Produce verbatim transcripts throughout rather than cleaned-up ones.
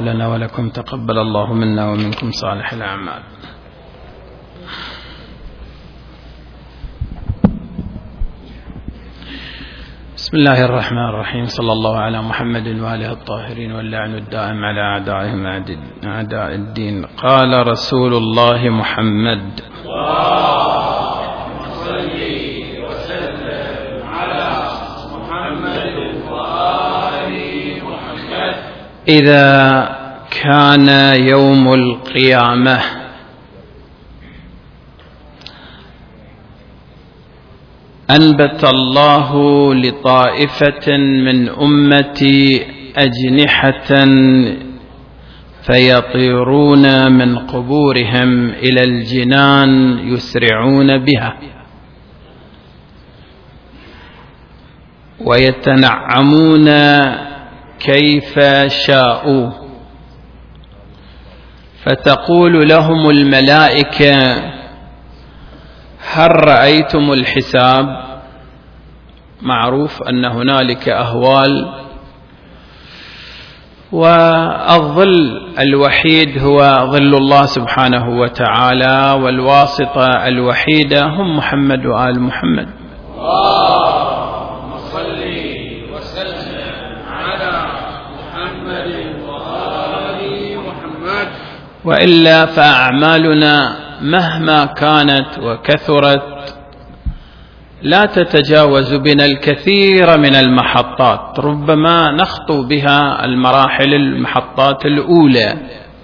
لنا ولكم، تقبل الله منا ومنكم صالح الأعمال. بسم الله الرحمن الرحيم. صلى الله على محمد وآله الطاهرين، واللعن الدائم على أعدائهم أعداء الدين. قال رسول الله محمد: اللهم صل وسلم على محمد وآل محمد. إذا كان يوم القيامة أنبت الله لطائفة من أمتي أجنحة فيطيرون من قبورهم إلى الجنان يسرعون بها ويتنعمون كيف شاءوا، فتقول لهم الملائكة: هل رأيتم الحساب؟ معروف أن هنالك أهوال، والظل الوحيد هو ظل الله سبحانه وتعالى، والواسطة الوحيدة هم محمد وآل محمد. اللهم صل وسلم على محمد وآل محمد. وإلا فأعمالنا مهما كانت وكثرت لا تتجاوز بنا الكثير من المحطات، ربما نخطو بها المراحل المحطات الأولى،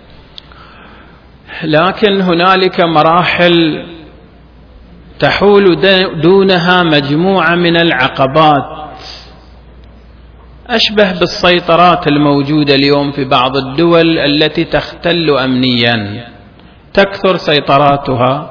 لكن هنالك مراحل تحول دونها مجموعة من العقبات، أشبه بالسيطرات الموجودة اليوم في بعض الدول التي تختل أمنيا، تكثر سيطراتها،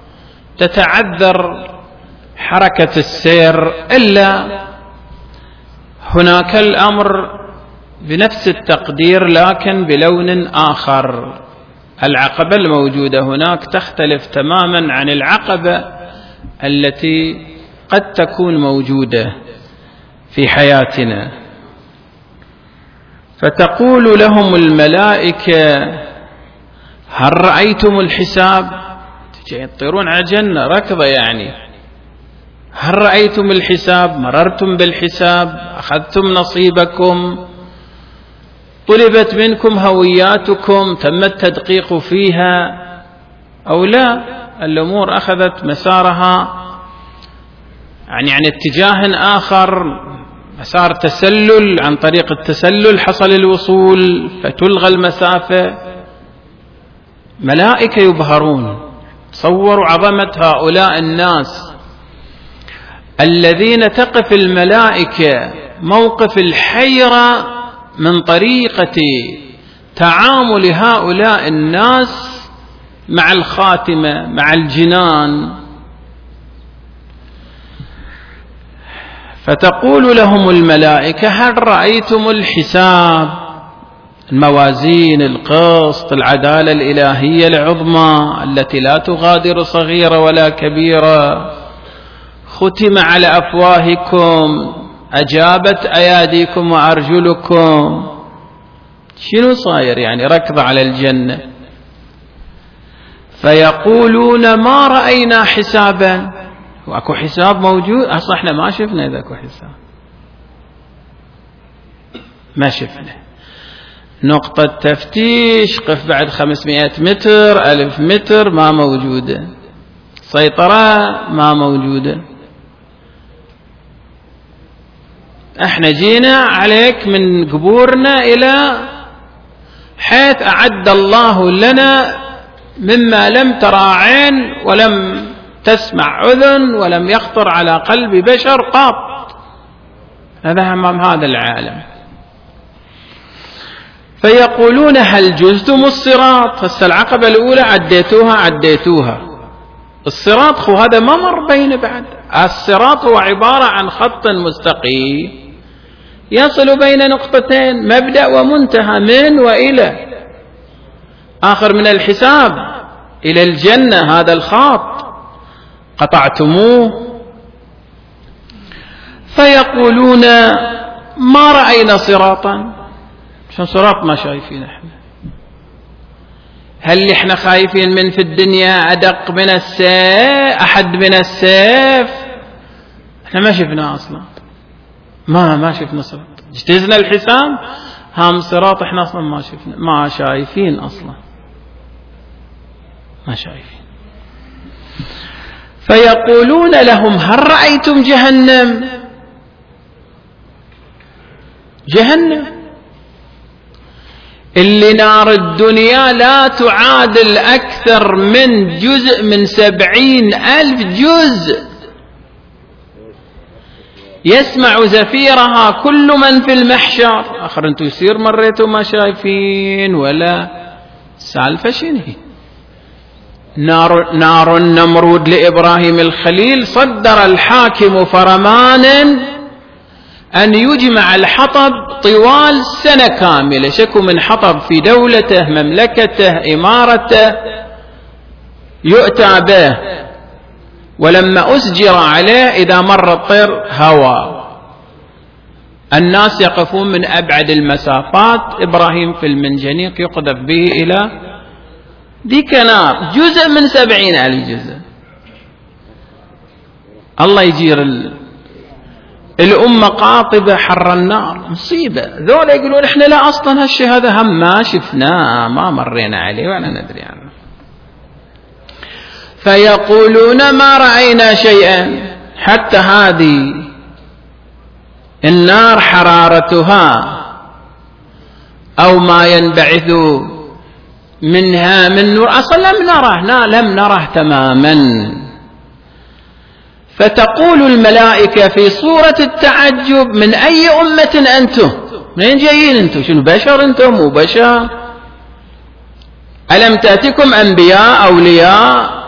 تتعذر حركة السير، إلا هناك الأمر بنفس التقدير لكن بلون آخر. العقبة الموجودة هناك تختلف تماما عن العقبة التي قد تكون موجودة في حياتنا. فتقول لهم الملائكة: هل رأيتم الحساب؟ يطيرون على الجنة ركضة يعني. هل رأيتم الحساب؟ مررتم بالحساب؟ أخذتم نصيبكم؟ طلبت منكم هوياتكم؟ تم التدقيق فيها أو لا؟ الأمور أخذت مسارها يعني عن اتجاه آخر، مسار تسلل، عن طريق التسلل حصل الوصول فتلغى المسافة. ملائكة يبهرون. تصوروا عظمة هؤلاء الناس الذين تقف الملائكة موقف الحيرة من طريقة تعامل هؤلاء الناس مع الخاتمة، مع الجنان. فتقول لهم الملائكة: هل رأيتم الحساب؟ الموازين، القسط، العدالة الإلهية العظمى التي لا تغادر صغيرة ولا كبيرة. ختم على أفواهكم، أجابت أياديكم وأرجلكم. شنو صاير يعني؟ ركض على الجنة. فيقولون: ما رأينا حسابا. واكو حساب موجود؟ أصلا احنا ما شفنا إذا اكو حساب، ما شفنا. نقطة تفتيش، قف بعد خمسمائة متر، ألف متر، ما موجودة. سيطرة ما موجودة. احنا جينا عليك من قبورنا إلى حيث أعد الله لنا مما لم ترى عين ولم تسمع أذن ولم يخطر على قلب بشر قط. هذا أمام هذا العالم. فيقولون: هل جزتم الصراط؟ هسه العقبة الأولى عديتوها عديتوها الصراط خو هذا ما مر بين بعد. الصراط هو عبارة عن خط مستقيم يصل بين نقطتين، مبدأ ومنتهى، من وإلى. آخر من الحساب إلى الجنة، هذا الخط قطعتموه. فيقولون: ما رأينا صراطا. شو صراط ما شايفين احنا؟ هل احنا خايفين من في الدنيا أدق من السيف، أحد من السيف؟ احنا ما شفنا أصلا، ما ما شفنا صراط، اجتزنا الحسام، هام صراط احنا أصلا ما شفنا، ما شايفين أصلا، ما شايفين. فيقولون لهم هل رأيتم جهنم؟ جهنم اللي نار الدنيا لا تعادل أكثر من جزء من سبعين ألف جزء، يسمع زفيرها كل من في المحشر. آخر أنتم يصير مريتوا ما شايفين ولا سالفة شنهي. نار, نار النمرود لإبراهيم الخليل صدر الحاكم فرمانا أن يجمع الحطب طوال سنة كاملة، شكو من حطب في دولته مملكته إمارته يؤتى به، ولما أسجر عليه إذا مر الطير هوى، الناس يقفون من أبعد المسافات، إبراهيم في المنجنيق يقذف به إلى ديك نار، جزء من سبعين ألف جزء. الله يجير ال... الأمة قاطبة حر النار، مصيبة. ذولا يقولون إحنا لا أصلا هالشيء هذا هم ما شفناه، ما مرينا عليه ولا ندري عنه. فيقولون ما رأينا شيئا. حتى هذه النار حرارتها أو ما ينبعث منها من نور أصلا لم نره، لم نره تماما. فتقول الملائكة في صورة التعجب من أي أمة أنتم؟ منين جايين أنتم؟ شنو بشر أنتم؟ مو بشر؟ ألم تأتكم أنبياء أولياء؟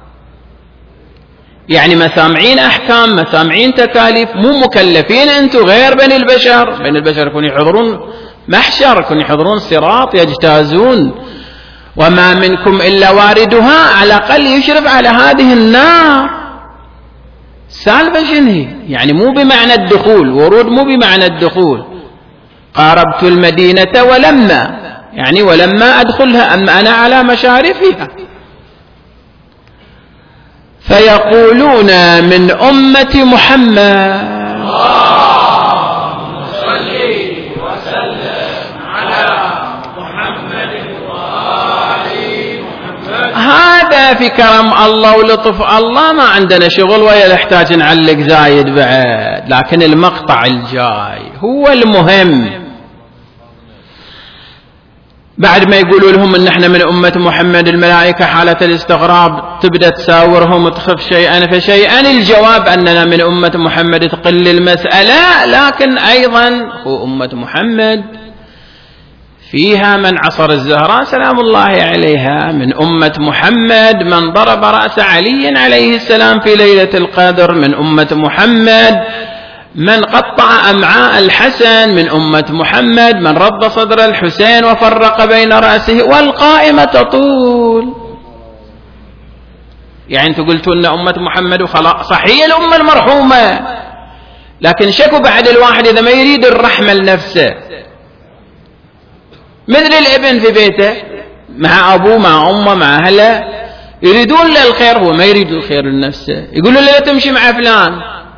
يعني مسامعين أحكام، مسامعين تكاليف، مو مكلفين أنتم غير بني البشر. بني البشر يكونوا يحضرون محشر، يكونوا يحضرون صراط، يجتازون. وما منكم إلا واردها، على الأقل يشرف على هذه النار. سالفة شنهي؟ يعني مو بمعنى الدخول، ورود مو بمعنى الدخول. قاربت المدينة ولما، يعني ولما أدخلها، أما أنا على مشارفها. فيقولون من أمة محمد اللهم صل وسلم على محمد وآل محمد. هذا في كرم الله ولطف الله، ما عندنا شغل ولا نحتاج نعلق زايد بعد، لكن المقطع الجاي هو المهم. بعد ما يقولوا لهم ان احنا من أمة محمد، الملائكة حالة الاستغراب تبدأ تساورهم وتخف شيئا فشيئا. الجواب أننا من أمة محمد تقل المسألة، لكن أيضا هو أمة محمد فيها من عصر الزهراء سلام الله عليها، من أمة محمد من ضرب رأس علي عليه السلام في ليلة القدر، من أمة محمد من قطع أمعاء الحسن، من أمة محمد من رد صدر الحسين وفرق بين رأسه، والقائمة تطول. يعني أنتم قلتوا أن أمة محمد وخلاص، صحيح الأمة المرحومة، لكن شكوا بعد الواحد إذا ما يريد الرحمة لنفسه، مثل الابن في بيته مع أبوه مع أمه مع أهله، يريدون له الخير، هو ما يريد الخير لنفسه، يقولوا له لا تمشي مع فلان،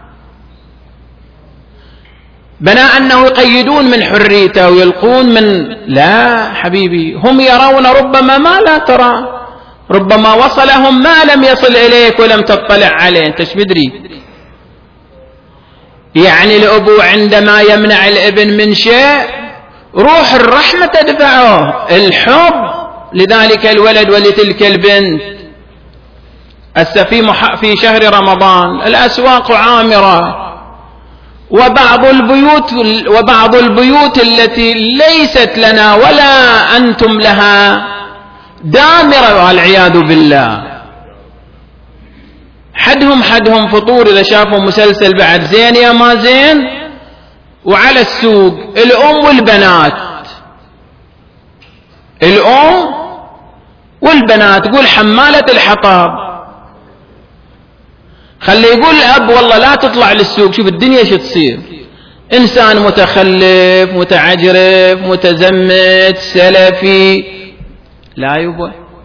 بناء أنه يقيدون من حريته ويلقون من. لا حبيبي، هم يرون ربما ما لا ترى، ربما وصلهم ما لم يصل إليك ولم تطلع عليه، أنت ايش بدري؟ يعني الأبو عندما يمنع الابن من شيء روح الرحمة تدفعه، الحب لذلك الولد ولتلك البنت. السفي في شهر رمضان الأسواق عامرة، وبعض البيوت وبعض البيوت التي ليست لنا ولا أنتم لها دامرة والعياذ بالله. حدهم حدهم فطور إذا شافوا مسلسل بعد زين يا ما زين، وعلى السوق الأم والبنات، الأم والبنات تقول حمالة الحطب، خلي يقول الأب والله لا تطلع للسوق، شوف الدنيا شو تصير، إنسان متخلف متعجرف متزمت سلفي، لا يبا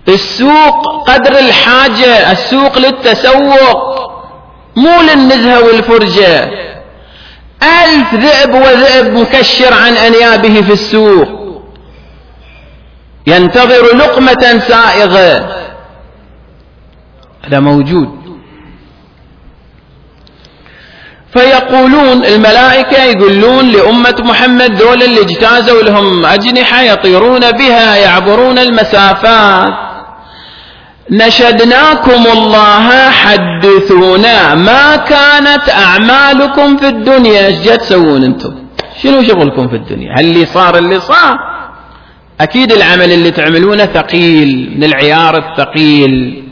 السوق قدر الحاجة، السوق للتسوق مو للنزهة والفرجة. ألف ذئب وذئب مكشر عن أنيابه في السوق ينتظر لقمة سائغة، هذا موجود. فيقولون الملائكة يقولون لأمة محمد دول اللي اجتازوا لهم أجنحة يطيرون بها يعبرون المسافات، نشدناكم الله حدثونا ما كانت أعمالكم في الدنيا. ايش جا تسوون انتم؟ شنو شغلكم في الدنيا؟ هل اللي صار اللي صار؟ أكيد العمل اللي تعملونه ثقيل من العيار الثقيل.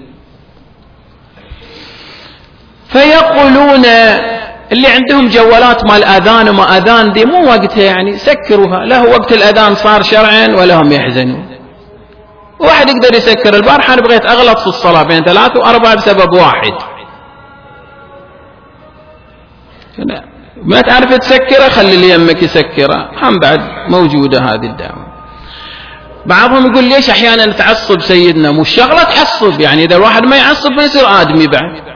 فيقولون اللي عندهم جوالات مال أذان وما أذان دي مو وقتها، يعني سكروها، له وقت الأذان صار شرعا ولا هم يحزنون. واحد يقدر يسكر البارحة أنا بغيت أغلط في الصلاة بين ثلاث وأربعة بسبب واحد، ما تعرف تسكره خلي اللي يمك يسكره، هم بعد موجودة هذه الدعوة. بعضهم يقول ليش أحيانا نتعصب سيدنا؟ مو الشغلة تعصب، يعني إذا الواحد ما يعصب ما يصير آدمي بعد.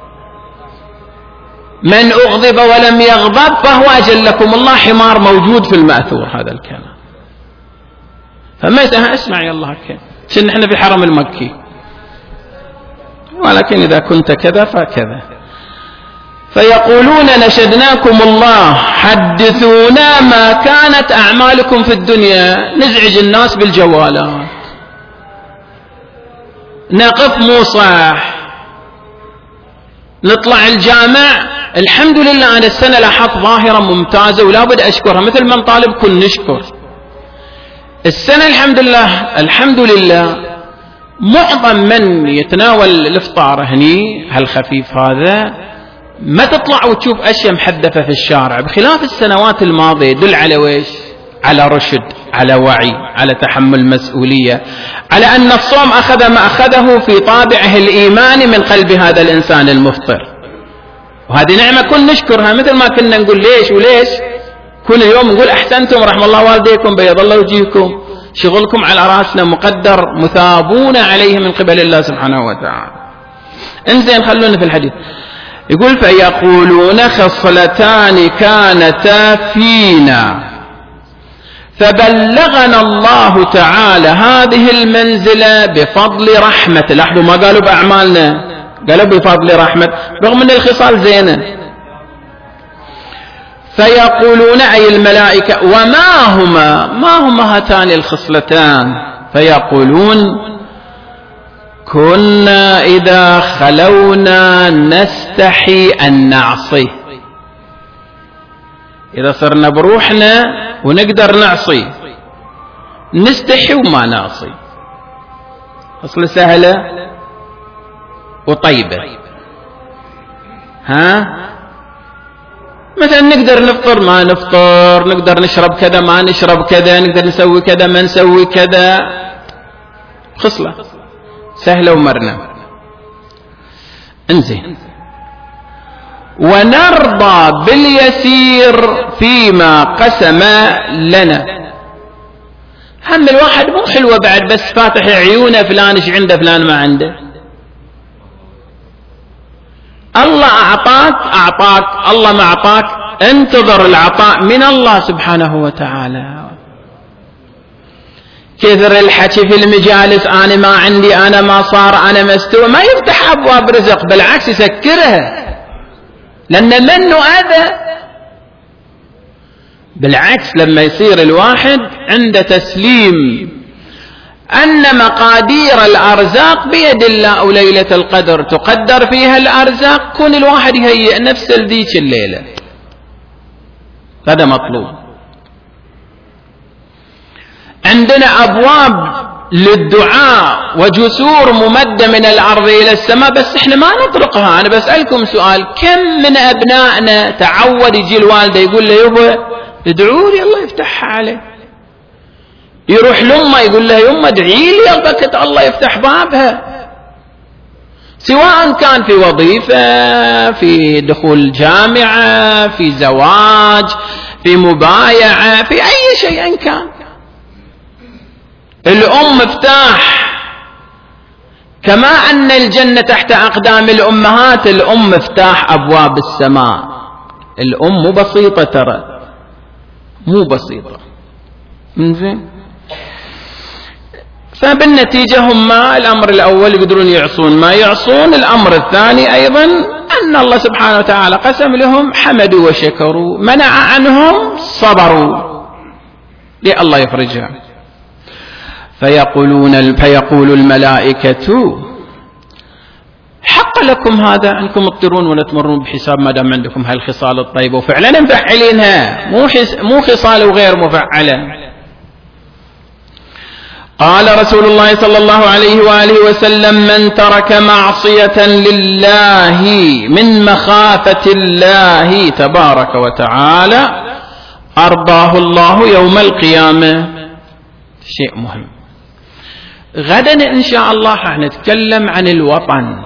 من أغضب ولم يغضب فهو أجلكم الله حمار، موجود في المأثور هذا الكلام. فما يسأل اسمع يا الله كيف شن احنا في حرم المكي، ولكن إذا كنت كذا فكذا. فيقولون نشدناكم الله حدثونا ما كانت أعمالكم في الدنيا. نزعج الناس بالجوالات، نقف مو صح، نطلع الجامع. الحمد لله أنا السنة لاحظت ظاهرة ممتازة ولا بد أشكرها، مثل ما نطالبكم نشكر. السنة الحمد لله الحمد لله معظم من يتناول الإفطار هني هالخفيف هذا ما تطلع وتشوف أشياء محدثة في الشارع، بخلاف السنوات الماضية. يدل على ويش؟ على رشد، على وعي، على تحمل مسؤولية، على أن الصوم أخذ ما أخذه في طابعه الإيماني من قلب هذا الإنسان المفطر. وهذه نعمة كن نشكرها، مثل ما كنا نقول ليش وليش كل يوم نقول أحسنتم رحم الله والديكم بيض الله وجيهكم، شغلكم على رأسنا مقدر، مثابون عليه من قبل الله سبحانه وتعالى. انزين خلونا في الحديث. يقول فيقولون خصلتان كانتا فينا فبلغنا الله تعالى هذه المنزلة بفضل رحمة. لاحظوا ما قالوا بأعمالنا، قالوا بفضل رحمة، رغم أن الخصال زينة. فيقولون أي الملائكة وما هما ما هما هاتان الخصلتان؟ فيقولون كنا إذا خلونا نستحي أن نعصي. إذا صرنا بروحنا ونقدر نعصي نستحي وما نعصي. أصل سهلة وطيبة. ها مثلا نقدر نفطر ما نفطر، نقدر نشرب كذا ما نشرب كذا، نقدر نسوي كذا ما نسوي كذا. خصلة سهلة ومرنة. انزين ونرضى باليسير فيما قسم لنا. هم الواحد مو حلوة بعد بس فاتح عيونه فلان ايش عنده فلان ما عنده. الله أعطاك أعطاك، الله ما أعطاك انتظر العطاء من الله سبحانه وتعالى. كثر الحكي في المجالس أنا ما عندي أنا ما صار أنا مستوى، ما يفتح أبواب رزق، بالعكس يسكرها، لأن منه أذى. بالعكس لما يصير الواحد عنده تسليم أن مقادير الأرزاق بيد الله، وليلة القدر تقدر فيها الأرزاق، كون الواحد يهيئ نفسه لذيك الليلة، هذا مطلوب. عندنا أبواب للدعاء وجسور ممدة من الأرض إلى السماء، بس إحنا ما نطرقها. أنا بسألكم سؤال، كم من أبنائنا تعود يجي الوالدة يقول له يبا ادعوا لي الله يفتحها عليه، يروح لأمه يقول له يمه ادعي لي البكة الله يفتح بابها، سواء كان في وظيفة، في دخول جامعة، في زواج، في مبايعة، في أي شيء كان. الأم مفتاح كما أن الجنة تحت أقدام الأمهات، الأم مفتاح أبواب السماء. الأم مو بسيطة ترى، مو بسيطة. إنزين، فبالنتيجة هم الأمر الأول يقدرون يعصون ما يعصون. الأمر الثاني أيضا أن الله سبحانه وتعالى قسم لهم حمدوا وشكروا، منع عنهم صبروا لله يفرجها. فيقولون فيقول الملائكة حق لكم هذا أنكم تطيرون ولا تمرون بحساب ما دام عندكم هالخصال الطيبة، وفعلا مفعلينها، مو مو خصال وغير مفعلة. قال رسول الله صلى الله عليه وآله وسلم: من ترك معصية لله من مخافة الله تبارك وتعالى أرضاه الله يوم القيامة. شيء مهم. غدا إن شاء الله حنتكلم عن الوطن.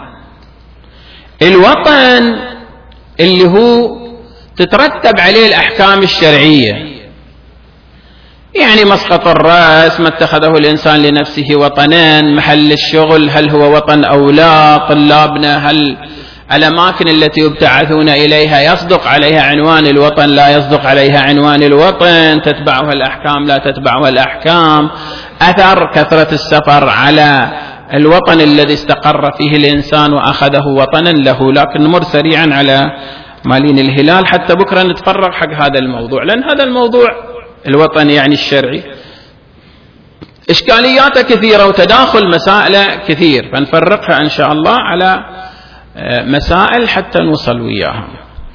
الوطن اللي هو تترتب عليه الأحكام الشرعية، يعني مسقط الرأس، ما اتخذه الإنسان لنفسه وطنين، محل الشغل هل هو وطن أو لا، طلابنا هل الأماكن التي يبتعثون إليها يصدق عليها عنوان الوطن لا يصدق عليها عنوان الوطن، تتبعها الأحكام لا تتبعها الأحكام، أثر كثرة السفر على الوطن الذي استقر فيه الإنسان وأخذه وطنا له. لكن نمر سريعا على مالين الهلال حتى بكرة نتفرغ حق هذا الموضوع، لأن هذا الموضوع الوطن يعني الشرعي إشكالياته كثيرة وتداخل مسائل كثير، فنفرقها إن شاء الله على مسائل حتى نوصل وياها.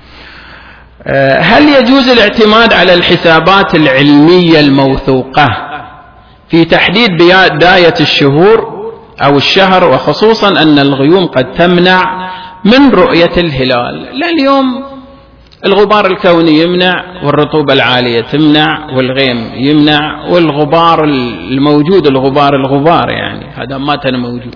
هل يجوز الاعتماد على الحسابات العلمية الموثوقة في تحديد بداية الشهور أو الشهر، وخصوصا أن الغيوم قد تمنع من رؤية الهلال؟ لا، اليوم الغبار الكوني يمنع، والرطوبة العالية تمنع، والغيم يمنع، والغبار الموجود الغبار الغبار يعني هذا ما كان موجود.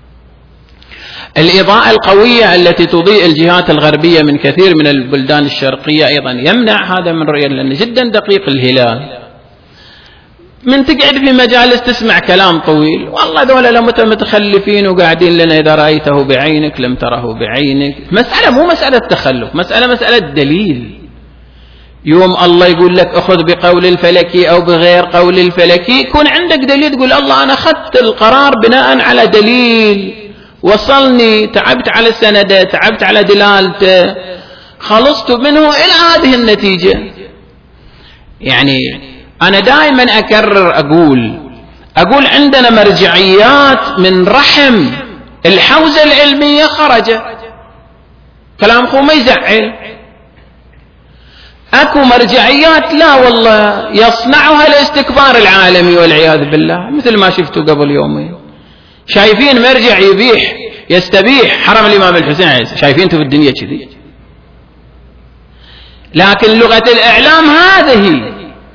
الإضاءة القوية التي تضيء الجهات الغربية من كثير من البلدان الشرقية أيضا يمنع هذا من رؤية، لأنه جدا دقيق الهلال. من تقعد في مجالس تسمع كلام طويل، والله ذولا لم متخلفين وقاعدين لنا إذا رأيته بعينك لم تره بعينك. مسألة مو مسألة تخلف، مسألة مسألة دليل. يوم الله يقول لك أخذ بقول الفلكي أو بغير قول الفلكي، يكون عندك دليل تقول الله أنا أخذت القرار بناء على دليل وصلني، تعبت على سنده، تعبت على دلالته، خلصت منه إلى هذه النتيجة. يعني أنا دائما أكرر أقول أقول عندنا مرجعيات من رحم الحوزة العلمية خرجت، كلام خو ما يزعل. أكو مرجعيات لا والله يصنعها الاستكبار العالمي والعياذ بالله، مثل ما شفتوا قبل يومين. شايفين مرجع يبيح يستبيح حرم الإمام الحسين، شايفين انتوا في الدنيا كذي. لكن لغة الإعلام هذه،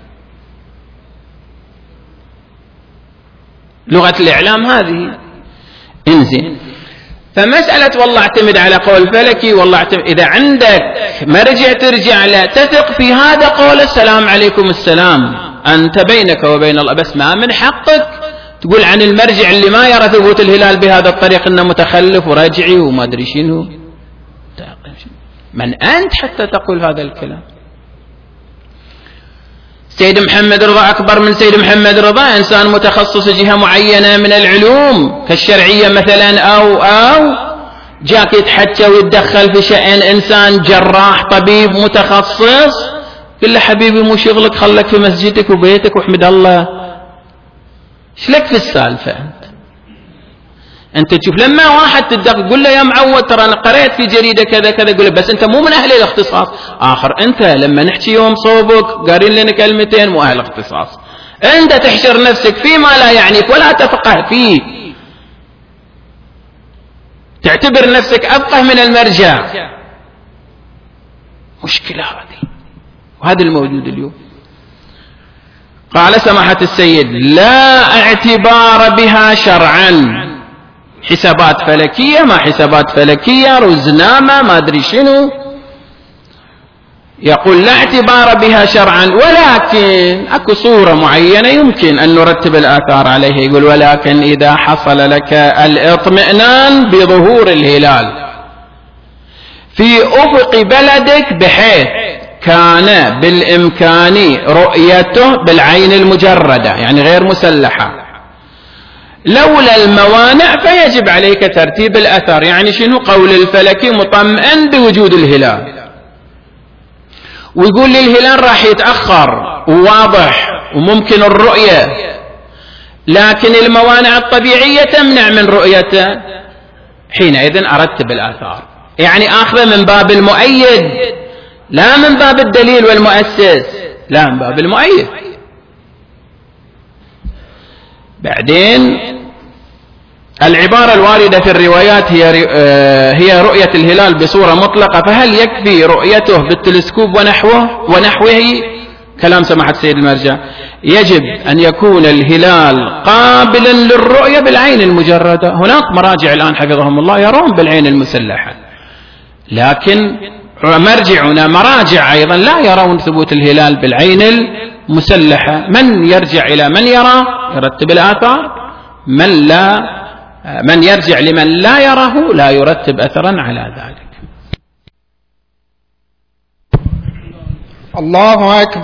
لغة الإعلام هذه. انزين، فمسألة والله اعتمد على قول فلكي، والله اعتمد، إذا عندك مرجع ترجع له تثق في هذا قول، السلام عليكم السلام، أنت بينك وبين الله. بس ما من حقك تقول عن المرجع اللي ما يرى ثبوت الهلال بهذا الطريق انه متخلف ورجعي وما ادري شنو. من أنت حتى تقول هذا الكلام؟ سيد محمد رضا أكبر من سيد محمد رضا، إنسان متخصص جهة معينة من العلوم كالشرعية مثلا، أو أو جاك يتحكى ويتدخل في شأن إنسان جراح طبيب متخصص، قل له حبيبي مو شغلك، خلك في مسجدك وبيتك واحمد الله. ايش لك في السالفة أنت؟ أنت تشوف لما واحد تدق قل له يا معود ترى أنا قرأت في جريدة كذا كذا، قل له بس أنت مو من أهل الاختصاص. آخر أنت لما نحكي يوم صوبك قارين لنا كلمتين مو أهل اختصاص، أنت تحشر نفسك فيما لا يعنيك ولا تفقه فيه، تعتبر نفسك أفقه من المرجع. مشكلة هذه، وهذا الموجود اليوم. قال سماحة السيد لا اعتبار بها شرعا، حسابات فلكية ما حسابات فلكية، رزنامة ما أدري شنو. يقول لا اعتبار بها شرعا، ولكن اكو صورة معينة يمكن ان نرتب الآثار عليها. يقول ولكن اذا حصل لك الاطمئنان بظهور الهلال في افق بلدك بحيث كان بالامكان رؤيته بالعين المجردة يعني غير مسلحة لولا الموانع، فيجب عليك ترتيب الأثر. يعني شنو؟ قول الفلكي مطمئن بوجود الهلال، ويقول لي الهلال راح يتأخر وواضح وممكن الرؤية، لكن الموانع الطبيعية تمنع من رؤيته، حينئذ أرتب الآثار. يعني آخذ من باب المؤيد لا من باب الدليل والمؤسس، لا من باب المؤيد. بعدين العبارة الواردة في الروايات هي هي رؤية الهلال بصورة مطلقة، فهل يكفي رؤيته بالتلسكوب ونحوه ونحوه؟ كلام سماحة سيد المرجع، يجب أن يكون الهلال قابلا للرؤية بالعين المجردة. هناك مراجع الآن حفظهم الله يرون بالعين المسلحة، لكن مرجعنا مراجع أيضا لا يرون ثبوت الهلال بالعين المسلحة. من يرجع إلى من يرى يرتب الآثار، من لا من يرجع لمن لا يراه لا يرتب أثرا على ذلك. الله أكبر.